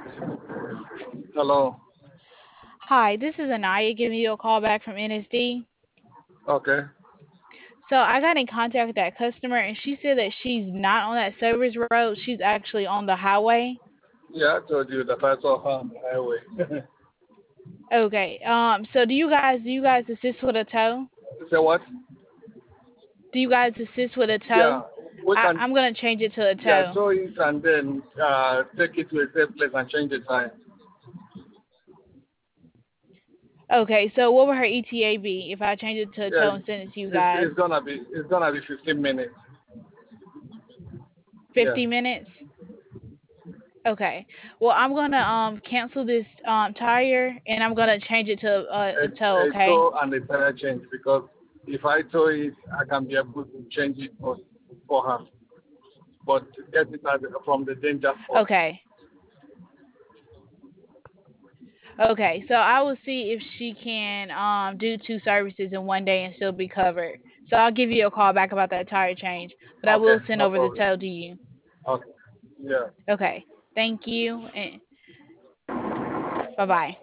Hello. Hi, this is Anaya giving you a call back from NSD. Okay. So I got in contact with that customer and she said that she's not on that service road, she's actually on the highway. Yeah, I told you that I saw her on the highway. Okay. So do you guys assist with a tow? Say what? Do you guys assist with a Yeah, tow? we can. I'm gonna change it to a Yeah, tow. tow it and then take it to a safe place and change the time. Okay, so what would her ETA be if I change it to a Yeah, tow and send it to you guys? it's gonna be 15 minutes. Yeah. 50 minutes? Okay. Well, I'm gonna cancel this tire and I'm gonna change it to a tow, A okay? tow and a tire change because if I tow it, I can be able to change it for her. But get it from the danger spot. Okay. Okay, so I will see if she can do two services in one day and still be covered. So I'll give you a call back about that tire change, but I Okay, will send no over the problem. tow to you. Okay. Yeah. Okay. Thank you and bye bye.